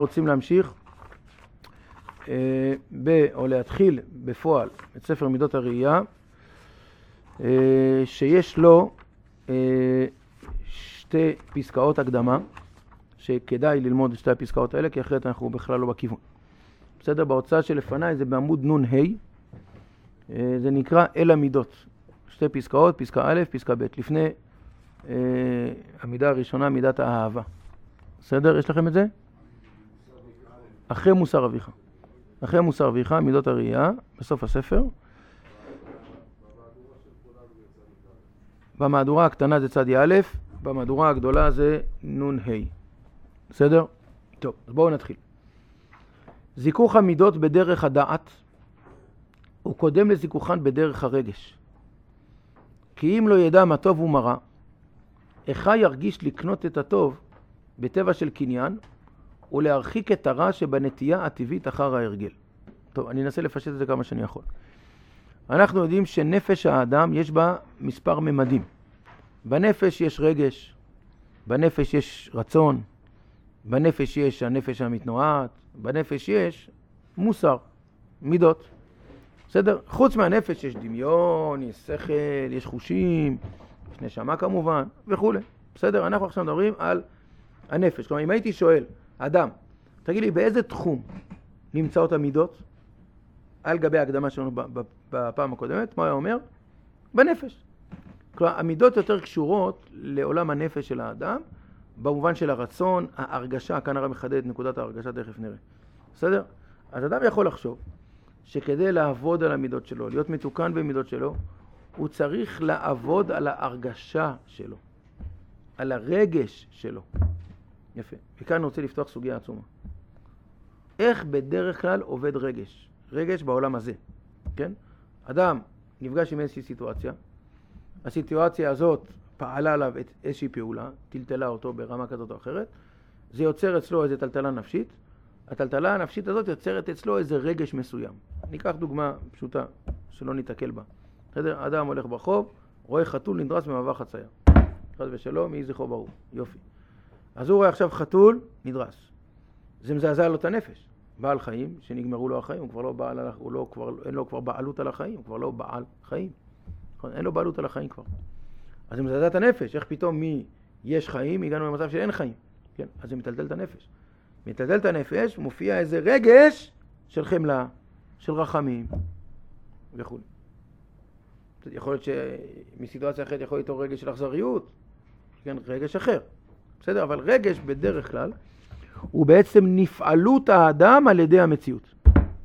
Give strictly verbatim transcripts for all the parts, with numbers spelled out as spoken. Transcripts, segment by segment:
רוצים להמשיך אה, ב, או להתחיל בפועל את ספר מידות הראייה, אה, שיש לו אה, שתי פסקאות הקדמה, שכדאי ללמוד את שתי הפסקאות האלה, כי אחרת אנחנו בכלל לא בכיוון. בסדר? בהוצאה שלפניי זה בעמוד נון ה', אה, זה נקרא אל המידות. שתי פסקאות, פסקה א', פסקה ב', לפני אה, המידה הראשונה, מידת האהבה. בסדר? יש לכם את זה? אחרי מוסר אביך. אחרי מוסר אביך, מידות הראייה, בסוף הספר. במהדורה הקטנה זה צד א', במהדורה הגדולה זה נון ה'. בסדר? טוב, אז בואו נתחיל. זיכוך המידות בדרך הדעת הוא קודם לזיכוכן בדרך הרגש. כי אם לא ידע מה טוב ומה רע, איכה ירגיש לקנות את הטוב בטבע של קניין, ולהרחיק את הרע שבנטייה הטבעית אחר ההרגל. טוב, אני אנסה לפשט את זה כמה שאני יכול. אנחנו יודעים שנפש האדם יש בה מספר ממדים. בנפש יש רגש, בנפש יש רצון, בנפש יש הנפש המתנועת, בנפש יש מוסר, מידות. בסדר? חוץ מהנפש יש דמיון, יש שכל, יש חושים, יש נשמה כמובן, וכו'. בסדר? אנחנו עכשיו מדברים על הנפש. כלומר, אם הייתי שואל, אדם, תגיד לי, באיזה תחום נמצאות המידות? על גבי ההקדמה שלנו בפעם הקודמת, מה הוא אומר? בנפש. כלומר, המידות יותר קשורות לעולם הנפש של האדם, במובן של הרצון, ההרגשה, כאן הרב מחדד נקודת ההרגשה, תכף נראה. בסדר? אז אדם יכול לחשוב שכדי לעבוד על המידות שלו, להיות מתוקן במידות שלו, הוא צריך לעבוד על ההרגשה שלו, על הרגש שלו. יפה. וכאן אני רוצה לפתוח סוגיה עצומה. איך בדרך כלל עובד רגש? רגש בעולם הזה. כן? אדם נפגש עם איזושהי סיטואציה, הסיטואציה הזאת פעלה עליו את איזושהי פעולה, טלטלה אותו ברמה כזאת או אחרת, זה יוצר אצלו איזו טלטלה נפשית, הטלטלה הנפשית הזאת יוצרת אצלו איזה רגש מסוים. ניקח דוגמה פשוטה, שלא ניתקל בה. בסדר? אדם הולך ברחוב, רואה חתול נדרס במעבר חצייה. חס ושלום, יהי זכרו ברוך. יופי. אז הוא רואה עכשיו חתול נדרס. זה מזעזע לו את הנפש. בעל חיים, שנגמרו לו החיים, הוא כבר לא בעל, הוא לא, כבר, אין לו כבר בעלות על החיים, הוא כבר לא בעל חיים. אין לו בעלות על החיים כבר. אז זה מזעזע את הנפש. איך פתאום מי יש חיים, הגענו למצב שאין חיים. כן? אז זה מטלטל את הנפש. מטלטל את הנפש, מופיע איזה רגש של חמלה, של רחמים, וכו'. יכול להיות שמסיטואציה אחרת יכול להיות אותו רגש של אכזריות, כן? רגש אחר. בסדר? אבל רגש בדרך כלל הוא בעצם נפעלות האדם על ידי המציאות.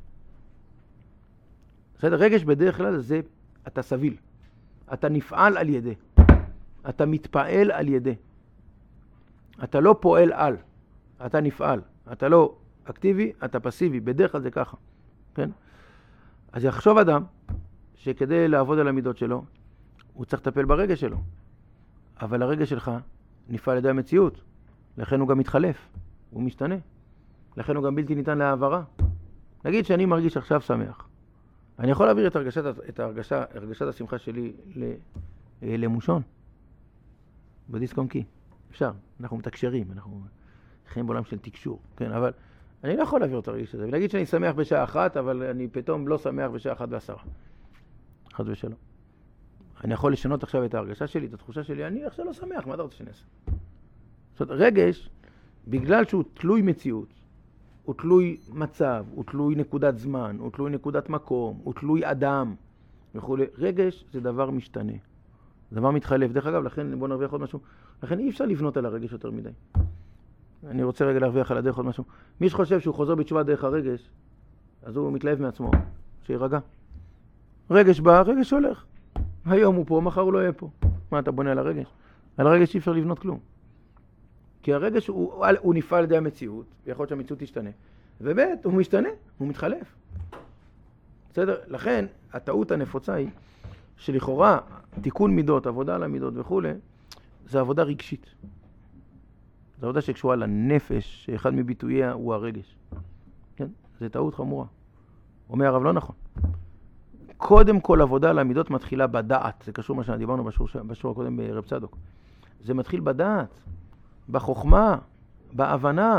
בסדר? רגש בדרך כלל זה אתה סביל. אתה נפעל על ידי. אתה מתפעל על ידי. אתה לא פועל על. אתה נפעל. אתה לא אקטיבי, אתה פסיבי. בדרך כלל זה ככה. כן? אז יחשוב אדם שכדי לעבוד על המידות שלו, הוא צריך לטפל ברגש שלו. אבל הרגש שלך נפעל על ידי המציאות. לכן הוא גם מתחלף. הוא משתנה. לכן הוא גם בלתי ניתן להעברה. נגיד שאני מרגיש עכשיו שמח. אני יכול להעביר את הרגשת, את הרגשה, הרגשת השמחה שלי למושון. בדיסק און קי. אפשר. אנחנו מתקשרים. אנחנו חיים בעולם של תקשור. כן, אבל אני לא יכול להעביר את הרגש הזה. ולהגיד שאני שמח בשעה אחת, אבל אני פתאום לא שמח בשעה אחת ועשרה. חס ושלום. אני יכול לשנות עכשיו את ההרגשה שלי, את התחושה שלי. אני עכשיו לא שמח. מה אתה רוצה שנעשה? זאת אומרת, רגש, בגלל שהוא תלוי מציאות, הוא תלוי מצב, הוא תלוי נקודת זמן, הוא תלוי נקודת מקום, הוא תלוי אדם וכו'. רגש זה דבר משתנה. דבר מתחלף. דרך אגב, לכן בוא נרוויח עוד משהו. לכן אי אפשר לבנות על הרגש יותר מדי. אני רוצה רגע להרוויח על הדרך עוד משהו. מי שחושב שהוא חוזר בתשובה דרך הרגש, אז הוא מתלהב מעצמו. שירגע. רגש בא, רגש הולך. היום הוא פה, מחר הוא לא יהיה פה. מה אתה בונה על הרגש? על הרגש אי אפשר לבנות כלום. כי הרגש הוא, הוא נפעל על ידי המציאות, ויכול להיות שהמציאות תשתנה. ובית, הוא משתנה, הוא מתחלף. בסדר? לכן, הטעות הנפוצה היא, שלכאורה, תיקון מידות, עבודה על המידות וכו', זה עבודה רגשית. זו עבודה שקשורה לנפש, שאחד מביטוייה הוא הרגש. כן? זה טעות חמורה. אומר הרב, לא נכון. קודם כל עבודה על המידות מתחילה בדעת. זה קשור מה שדיברנו בשיעור, בשיעור הקודם ברב צדוק. זה מתחיל בדעת. בחוכמה, בהבנה,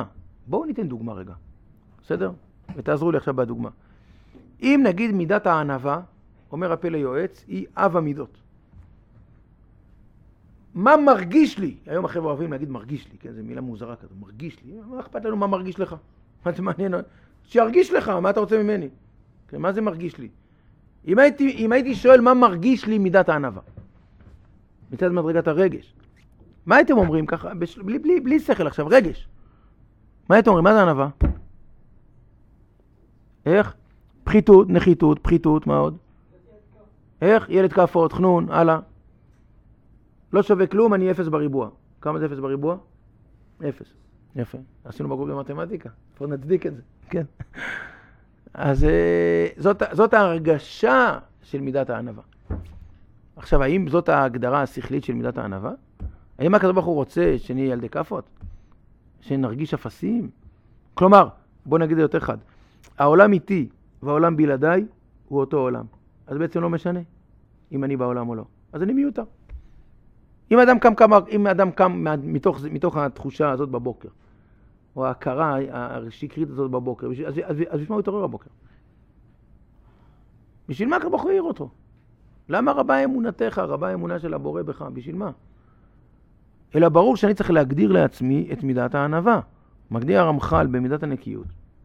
בואו ניתן דוגמה רגע, בסדר? ותעזרו לי עכשיו בדוגמה. אם נגיד מידת הענווה, אומר הפה ליועץ, היא אב המידות. מה מרגיש לי? היום החבר'ה אוהבים להגיד מרגיש לי, כן? זו מילה מוזרה כזו, מרגיש לי. מה אכפת לנו מה מרגיש לך? מה זה מעניין? שירגיש לך, מה אתה רוצה ממני? כן, מה זה מרגיש לי? אם הייתי, אם הייתי שואל מה מרגיש לי מידת הענווה, מצד מדרגת הרגש, מה הייתם אומרים ככה? בש... בלי, בלי, בלי שכל עכשיו, רגש. מה הייתם אומרים? מה זה ענווה? איך? פחיתות, נחיתות, פחיתות, מה עוד? איך? ילד כאפות, חנון, הלאה. לא שווה כלום, אני אפס בריבוע. כמה זה אפס בריבוע? אפס. יפה. עשינו בגרות במתמטיקה. פה נצדיק את זה. כן. אז זאת, זאת ההרגשה של מידת הענווה. עכשיו, האם זאת ההגדרה השכלית של מידת הענווה? האם הקדוש ברוך הוא רוצה שנהיה ילדי כאפות? שנרגיש אפסים? כלומר, בוא נגיד יותר חד. העולם איתי והעולם בלעדיי הוא אותו עולם. אז בעצם לא משנה אם אני בעולם או לא. אז אני מיותר. אם אדם קם, קם, אם אדם קם מתוך, מתוך התחושה הזאת בבוקר, או ההכרה השקרית הזאת בבוקר, אז, אז, אז, אז בשביל מה הוא יתעורר בבוקר? בשביל מה הקדוש ברוך הוא העיר אותו? למה רבה אמונתך, רבה אמונה של הבורא בך? בשביל מה? אלא ברור שאני צריך להגדיר לעצמי את מידת הענווה. מגדיר הרמח"ל במידת הנקיות.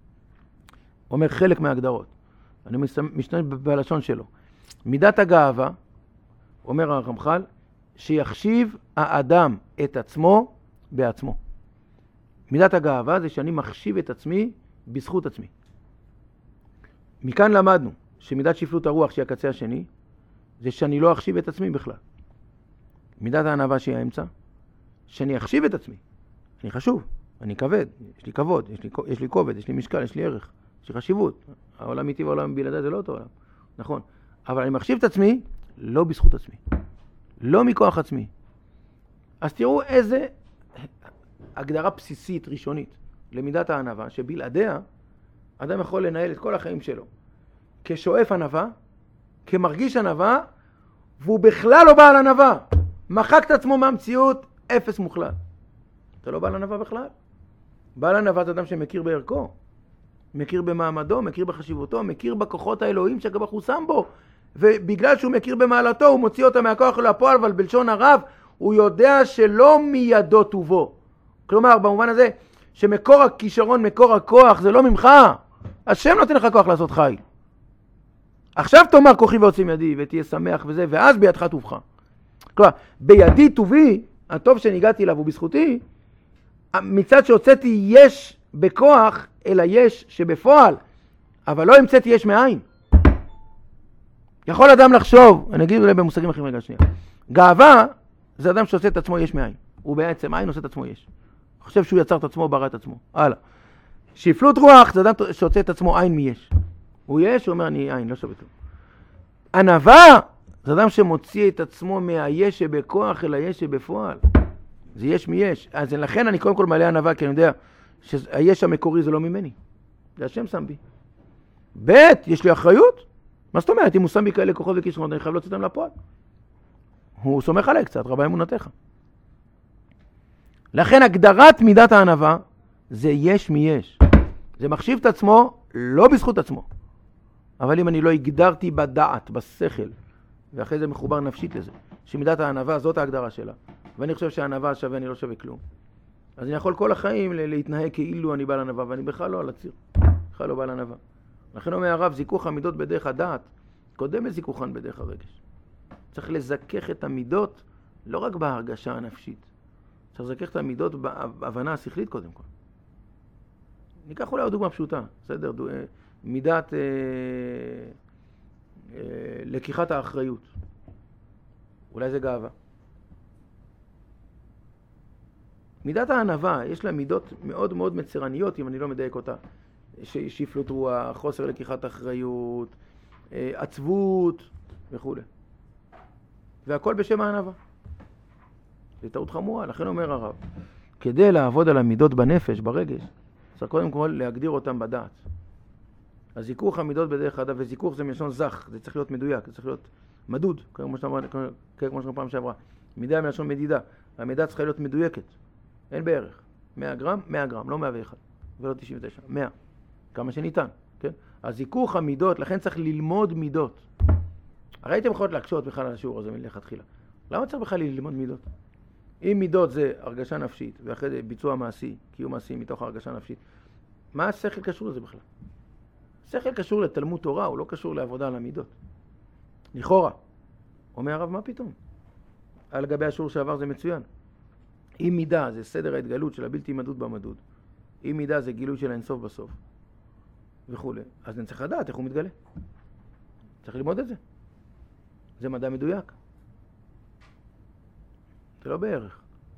אומר חלק מההגדרות. אני משתמש בלשון שלו. מידת הגאווה, אומר הרמח"ל, שיחשיב האדם את עצמו בעצמו. מידת הגאווה זה שאני מחשיב את עצמי בזכות עצמי. מכאן למדנו שמידת שפלות הרוח שהיא הקצה השני, זה שאני לא אחשיב את עצמי בכלל. מידת הענווה שהיא האמצע, שאני אחשיב את עצמי. אני חשוב, אני כבד, יש לי כבוד, יש לי, יש לי כובד, יש לי משקל, יש לי ערך, יש לי חשיבות. העולם איתי והעולם בלעדיי זה לא אותו עולם. נכון. אבל אני מחשיב את עצמי לא בזכות עצמי. לא מכוח עצמי. אז תראו איזה הגדרה בסיסית, ראשונית, למידת הענווה, שבלעדיה אדם יכול לנהל את כל החיים שלו. כשואף ענווה, כמרגיש ענווה, והוא בכלל לא בעל ענווה. מחק את עצמו מהמציאות, אפס מוחלט. אתה לא בעל ענווה בכלל? בעל ענווה זה אדם שמכיר בערכו, מכיר במעמדו, מכיר בחשיבותו, מכיר בכוחות האלוהים שהקדוש ברוך הוא שם בו. ובגלל שהוא מכיר במעלתו, הוא מוציא אותה מהכוח לפועל, אבל בלשון הרב, הוא יודע שלא מידו טובו. כלומר, במובן הזה, שמקור הכישרון, מקור הכוח, זה לא ממך. השם נותן לך כוח לעשות חיל. עכשיו תאמר כוחי ועוצם ידי, ותהיה שמח וזה, ואז בידך טובך. כלומר, בידי טובי, הטוב שניגעתי אליו הוא בזכותי, מצד שהוצאתי יש בכוח, אלא יש שבפועל, אבל לא המצאתי יש מאין. יכול אדם לחשוב, אני אגיד אולי במושגים אחרים רגע שנייה, גאווה זה אדם שעושה את עצמו יש מאין. הוא בעצם עין עושה את עצמו יש. חושב שהוא יצר את עצמו, ברא את עצמו. הלאה. שפלות רוח זה אדם שעושה את עצמו עין מיש. הוא יש, הוא אומר אני עין, לא שווה כלום. ענווה זה אדם שמוציא את עצמו מהיש שבכוח אל היש שבפועל. זה יש מיש. אז לכן אני קודם כל מלא ענווה, כי אני יודע שהיש המקורי זה לא ממני. זה השם שם בי. ב' יש לי אחריות. מה זאת אומרת? אם הוא שם בי כאלה כוחות וכישרונות, אני חייב להוציא אותם לפועל. הוא סומך עליי קצת, רבה אמונתך. לכן הגדרת מידת הענווה זה יש מיש. זה מחשיב את עצמו לא בזכות עצמו. אבל אם אני לא הגדרתי בדעת, בשכל, ואחרי זה מחובר נפשית לזה, שמידת הענווה זאת ההגדרה שלה, ואני חושב שהענווה שווה, אני לא שווה כלום. אז אני יכול כל החיים להתנהג כאילו אני בעל ענווה, ואני בכלל לא על הציר. בכלל לא בעל ענווה. לכן אומר הרב, זיכוך המידות בדרך הדעת, קודם לזיכוכן בדרך הרגש. צריך לזכך את המידות לא רק בהרגשה הנפשית. צריך לזכך את המידות בהבנה השכלית קודם כל. ניקח אולי עוד דוגמה פשוטה, בסדר? מידת אה, אה, לקיחת האחריות. אולי זה גאווה. מידת הענווה, יש לה מידות מאוד מאוד מצרניות, אם אני לא מדייק אותה. שפלות רוח, חוסר לקיחת אחריות, אה, עצבות וכו'. והכל בשם הענווה. זה טעות חמורה, לכן אומר הרב. כדי לעבוד על המידות בנפש, ברגש, צריך קודם כל להגדיר אותם בדעת. אז זיכוך המידות בדרך הדעת, וזיכוך זה מלשון זך, זה צריך להיות מדויק, זה צריך להיות מדוד, כמו שאמרנו פעם שעברה. מידה מלשון מדידה, המידה צריכה להיות מדויקת, אין בערך. מאה גרם, מאה גרם, לא מאה ואחת. ולא תשעים ותשע, מאה, כמה שניתן, כן? אז זיכוך המידות, לכן צריך ללמוד מידות. הרי הייתם יכולות להקשות בכלל על השיעור הזה מלכתחילה. למה צריך בכלל ללמוד מידות? אם מידות זה הרגשה נפשית, ואחרי זה ביצוע מעשי, קיום מעשי מתוך הרגשה נפשית, מה השכל קשור לזה בכלל? השכל קשור לתלמוד תורה, הוא לא קשור לעבודה על המידות. לכאורה. אומר הרב, מה פתאום? על גבי השיעור שעבר זה מצוין. אם מידה זה סדר ההתגלות של הבלתי מדוד במדוד, אם מידה זה גילוי של האינסוף בסוף, וכו'. אז אני צריך לדעת איך הוא מתגלה. צריך ללמוד את זה. זה מדע מדויק. זה לא בערך.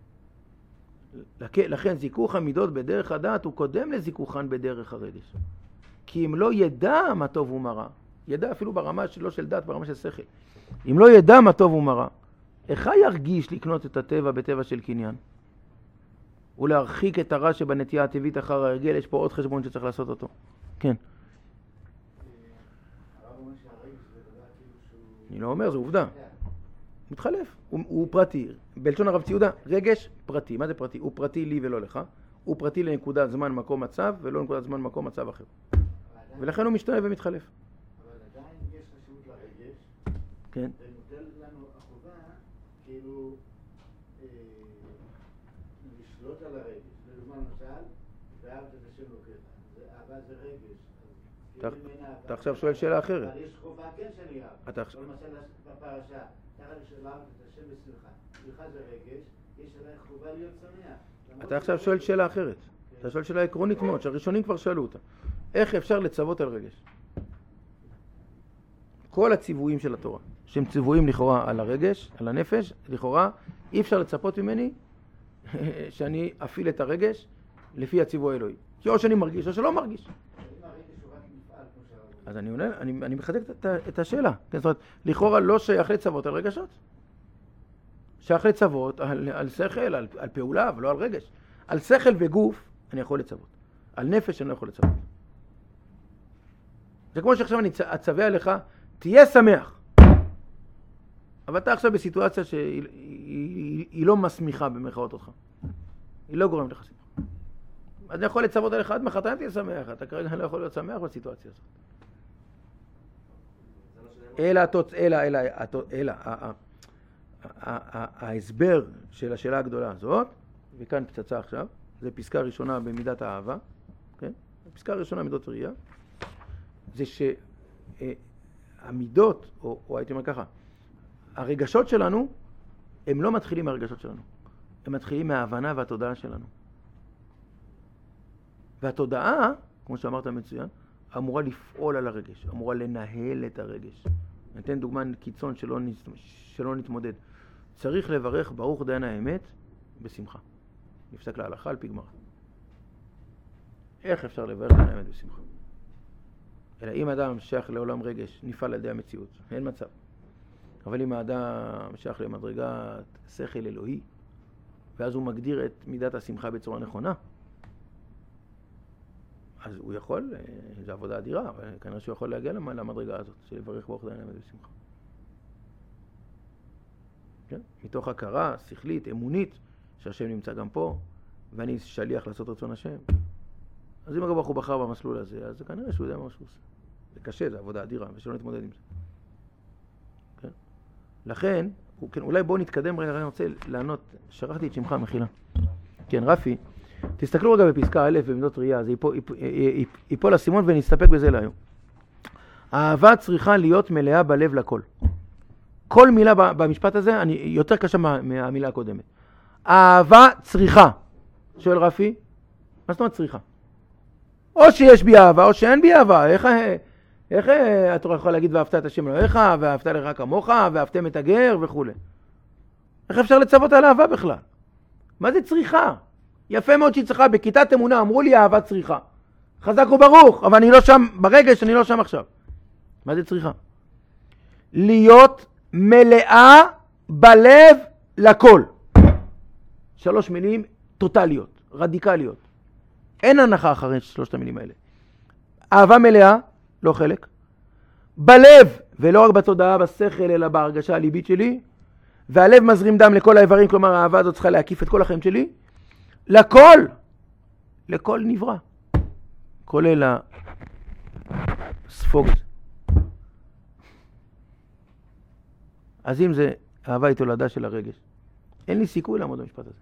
לכן זיכוך המידות בדרך הדעת הוא קודם לזיכוכן בדרך הרגש. כי אם לא ידע מה טוב ומה רע, ידע אפילו ברמה שלא של דת, ברמה של שכל. אם לא ידע מה טוב ומה רע, איך ירגיש לקנות את הטבע בטבע של קניין? ולהרחיק את הרע שבנטייה הטבעית אחר ההרגל, יש פה עוד חשבון שצריך לעשות אותו. כן. אני לא אומר, זו עובדה. מתחלף, הוא, הוא פרטי. בלשון הרב ציודה, רגש פרטי. מה זה פרטי? הוא פרטי לי ולא לך. הוא פרטי לנקודת זמן, מקום, מצב, ולא נקודת זמן, מקום, מצב אחר. ולכן הוא משתנה ומתחלף. אבל עדיין יש חשיבות לרגש. כן. ונותן לנו החובה, כאילו, לשלוט על הרגש. לדוגמה, למשל, ואהבת את השם אלוקיך. אהבה זה רגש. אתה עכשיו שואל שאלה אחרת. אבל יש חובה כן שאני אהב. למשל, בפרשה, תחת שאלה את השם בשמחה. שמחה זה רגש, יש עליי חובה להיות שמח. אתה עכשיו שואל שאלה אחרת. אתה שואל שאלה עקרונית מאוד, שהראשונים כבר שאלו אותה. איך אפשר לצוות על רגש? כל הציוויים של התורה, שהם ציוויים לכאורה על הרגש, על הנפש, לכאורה, אי אפשר לצפות ממני שאני אפעיל את הרגש לפי הציווי האלוהי. כי או שאני מרגיש או שלא מרגיש. אז אני עונה, אני, אני מחזק את, את השאלה. כן, זאת אומרת, לכאורה לא שייך לצוות על רגשות. שייך לצוות על, על שכל, על, על פעולה, ולא על רגש. על שכל וגוף אני יכול לצוות. על נפש אני לא יכול לצוות. זה כמו שעכשיו אני אצווה עליך, תהיה שמח. אבל אתה עכשיו בסיטואציה שהיא היא, היא, היא לא מסמיכה במרכאות אותך. היא לא גורמת לך שמח. אז אני יכול לצוות עליך עד מחרתיים תהיה שמח. אתה כרגע לא יכול להיות שמח בסיטואציה הזאת. אלא, אלא, אלא, אלא, ההסבר של השאלה הגדולה הזאת, וכאן פצצה עכשיו, זה פסקה ראשונה במידת האהבה, כן? הפסקה הראשונה מידות ראייה, זה שהמידות, או, או הייתי אומר ככה, הרגשות שלנו, הם לא מתחילים מהרגשות שלנו, הם מתחילים מההבנה והתודעה שלנו. והתודעה, כמו שאמרת מצוין, אמורה לפעול על הרגש, אמורה לנהל את הרגש. אני אתן דוגמה קיצון שלא, שלא נתמודד. צריך לברך ברוך דיין האמת בשמחה. נפסק להלכה על פי גמרא. איך אפשר לברך דיין האמת בשמחה? אלא אם האדם שייך לעולם רגש, נפעל על ידי המציאות. אין מצב. אבל אם האדם שייך למדרגת שכל אלוהי, ואז הוא מגדיר את מידת השמחה בצורה נכונה, אז הוא יכול, זו עבודה אדירה, אבל כנראה שהוא יכול להגיע למדרגה הזאת, של לברך ברוך דיין האמת בשמחה. כן? מתוך הכרה שכלית, אמונית, שהשם נמצא גם פה, ואני שליח לעשות רצון השם. אז אם אגב הוא בחר במסלול הזה, אז כנראה שהוא יודע מה שהוא עושה. זה קשה, זה עבודה אדירה, ושלא נתמודד עם זה. כן? לכן, כן, אולי בואו נתקדם רגע, אני רוצה לענות, שכחתי את שמך, מחילה. כן, רפי, תסתכלו רגע בפסקה א' במידות ראייה, זה ייפול, ייפול הסימון ונסתפק בזה להיום. האהבה צריכה להיות מלאה בלב לכל. כל מילה במשפט הזה, אני יותר קשה מה, מהמילה הקודמת. אהבה צריכה. שואל רפי, מה זאת אומרת צריכה? או שיש בי אהבה, או שאין בי אהבה. איך, איך התורה יכולה להגיד ואהבת את השם אלוהיך, ואהבת לך כמוך, ואהבתם את הגר וכו'. איך אפשר לצוות על אהבה בכלל? מה זה צריכה? יפה מאוד שהיא צריכה, בכיתת אמונה אמרו לי אהבה צריכה. חזק וברוך, אבל אני לא שם, ברגש אני לא שם עכשיו. מה זה צריכה? להיות מלאה בלב לכל. שלוש מילים טוטליות, רדיקליות. אין הנחה אחרי שלושת המילים האלה. אהבה מלאה, לא חלק. בלב, ולא רק בתודעה, בשכל, אלא בהרגשה הליבית שלי. והלב מזרים דם לכל האיברים, כלומר האהבה הזאת צריכה להקיף את כל החיים שלי. לכל, לכל נברא. כולל הספוג הזה. אז אם זה אהבה היא תולדה של הרגש, אין לי סיכוי לעמוד במשפט הזה.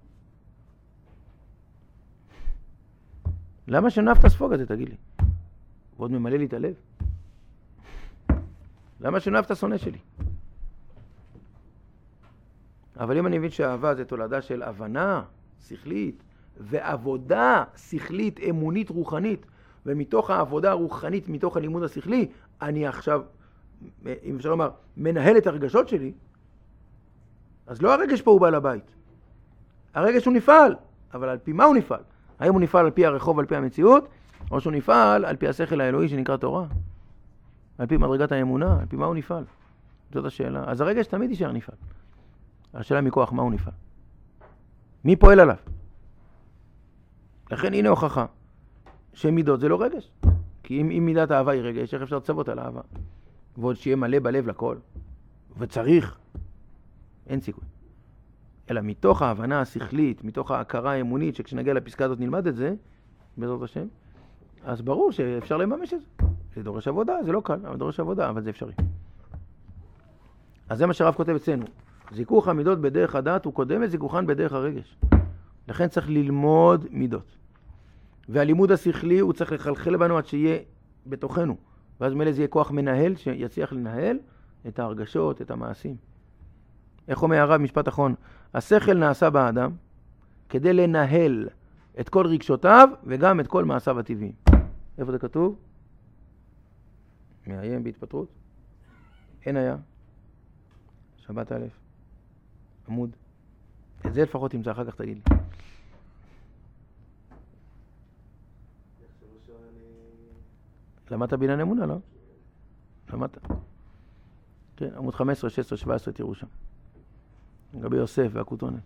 למה שנאהב את הספוג הזה, תגיד לי? ועוד ממלא לי את הלב? למה שנאהב את השונא שלי? אבל אם אני מבין שהאהבה זה תולדה של הבנה שכלית ועבודה שכלית, אמונית, רוחנית, ומתוך העבודה הרוחנית, מתוך הלימוד השכלי, אני עכשיו, אם אפשר לומר, מנהל את הרגשות שלי, אז לא הרגש פה הוא בעל הבית. הרגש הוא נפעל, אבל על פי מה הוא נפעל? האם הוא נפעל על פי הרחוב, על פי המציאות, או שהוא נפעל על פי השכל האלוהי שנקרא תורה? על פי מדרגת האמונה, על פי מה הוא נפעל? זאת השאלה. אז הרגש תמיד יישאר נפעל. השאלה מכוח מה הוא נפעל. מי פועל עליו? לכן הנה הוכחה שמידות זה לא רגש. כי אם, אם מידת האהבה היא רגש, איך אפשר לצוות על האהבה? ועוד שיהיה מלא בלב לכל. וצריך. אין סיכוי. אלא מתוך ההבנה השכלית, מתוך ההכרה האמונית, שכשנגיע לפסקה הזאת נלמד את זה, בעזרת השם, אז ברור שאפשר לממש את זה. זה דורש עבודה, זה לא קל, אבל דורש עבודה, אבל זה אפשרי. אז זה מה שהרב כותב אצלנו. זיכוך המידות בדרך הדעת הוא קודם לזיכוכן בדרך הרגש. לכן צריך ללמוד מידות. והלימוד השכלי הוא צריך לחלחל בנו עד שיהיה בתוכנו. ואז מלא זה יהיה כוח מנהל שיצליח לנהל את ההרגשות, את המעשים. איך אומר הרב משפט אחרון? השכל נעשה באדם כדי לנהל את כל רגשותיו וגם את כל מעשיו הטבעיים. איפה זה כתוב? מאיים בהתפטרות? אין היה. שבת א', עמוד. את זה לפחות תמצא, אחר כך תגיד לי. למדת בעניין אמונה, לא? למדת. כן, עמוד חמש עשרה, שש עשרה, שבע עשרה תראו שם. לגבי יוסף והכותונת.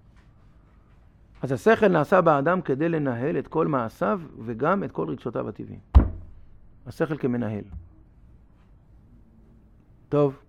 אז השכל נעשה באדם כדי לנהל את כל מעשיו וגם את כל רגשותיו הטבעיים. השכל כמנהל. טוב.